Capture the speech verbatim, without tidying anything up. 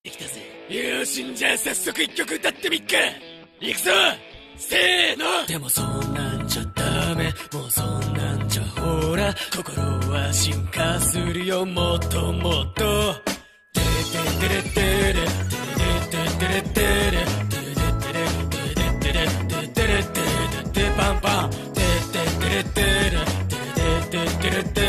できたぜ。よしんじゃあ早速一曲歌ってみっか。いくぞ、せーの。でもそんなんじゃダメ、もうそんなんじゃほら心は進化するよ、もっともっと。テレテレテレテレテレテレテレテレテレテレテレテレテレテレテレパンパンテレテレテレテレテレテレテレテレ